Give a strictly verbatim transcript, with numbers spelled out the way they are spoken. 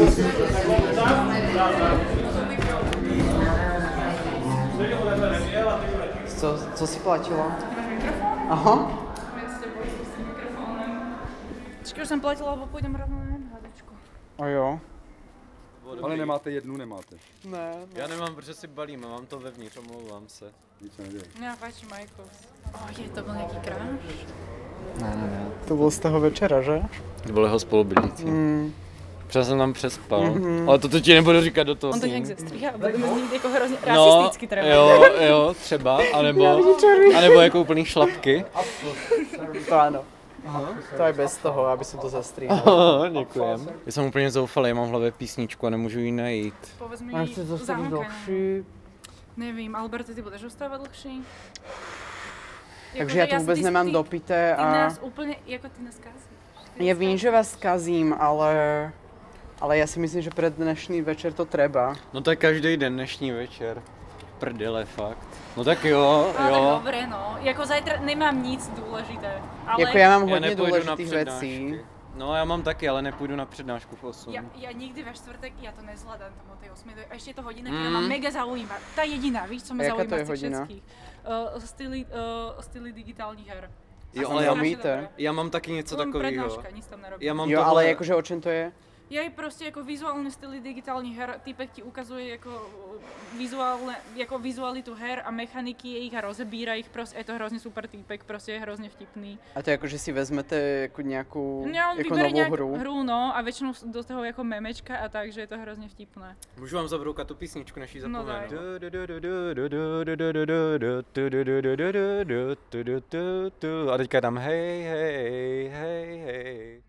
Co, co si platila? Máš mikrofón? Aha. Ja s tebou s tým mikrofónem. Počkej, už jsem platila, alebo půjdem rovnou na hádečku. A jo. Ale nemáte jednu, nemáte. Ne, ne. Já nemám, protože si balím a mám to vevnitř, omlouvám se. Nic se neděje. Mňa páči Michaels. Oh, je to byl nějaký kráš? Ne, ne, ne. To bylo z toho večera, že? To byl jeho spolubydlící. Mm. Třeba jsem tam přespal, Mm-hmm. ale to, to ti nebudu říkat do toho. On to nějak zestříhá, budeme znít jako hrozně No, rasisticky třeba. jo, jo, třeba, anebo, anebo jako úplný šlapky. To ano. Aha. To je bez toho, aby jsem to zastříhal. Oh, děkujem. Já jsem úplně zoufalý, mám v hlavě písničku a nemůžu ji najít. Povedz mi A chci zastavit dlhší. Nevím, Alberto, ty budeš zůstávat dlhší? Takže já to vůbec nemám dopité a... a... Ty nás úplně, jako ty nás kazíš. Já vím, že vás kazím, ale... Ale já si myslím, že před dnešní večer to treba. No to je každý den dnešní večer. Prdele, fakt. No tak jo, ale jo. tak dobré, no. Jako zajtra nemám nic důležité. Ale... Jako já mám Já hodně nepůjdu na důležitých věcí. No já mám taky, ale nepůjdu na přednášku v osm. Ja, ja nikdy ve štvrtek, ja to nezvládam tam o tej osmej, a ešte je to hodina, Mm. ktorá ma mega zaujíma. Tá jediná, víš, co ma Jaká to zaujíma je z tých hodina? všetkých. Uh, styly, uh, styly digitálních her. Jo, A ale to já strašne mýte. dobré. Já mám taky něco Len takového. prednáška, nic tam nerobím. Já mám Jo, tohle... ale jakože o čem to je? Je prostě jako vizuální styly digitálních her, týpek ti ukazuje jako vizuálne, jako vizualitu her a mechaniky jejich a rozebírá ich, prostě je to hrozně super týpek, prostě je hrozně vtipný. A to je jako, že si vezmete jako nějakou No, on jako vybere novou nějak hru. hru, no, a většinou do toho jako memečka a tak, že je to hrozně vtipné. Můžu vám zabroukat tu písničku, než ji No, zapomenu. A teďka tam hej, hej, hej, hej.